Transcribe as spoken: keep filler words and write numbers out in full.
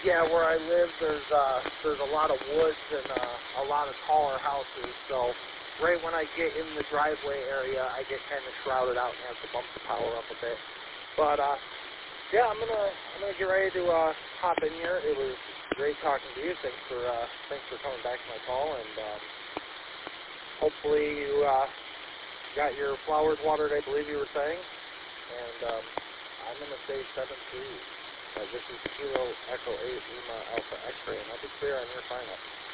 Yeah, where I live, there's uh, there's a lot of woods and uh, a lot of taller houses. So right when I get in the driveway area, I get kind of shrouded out and have to bump the power up a bit. But uh, yeah, I'm gonna I'm gonna get ready to uh, hop in here. It was great talking to you. Thanks for uh, thanks for coming back to my call, and um, hopefully you uh, got your flowers watered. I believe you were saying, and um, I'm gonna say seven three. Uh, this is Kilo Echo eight Lima Alpha X-ray, and I'll be clear on your sign-up.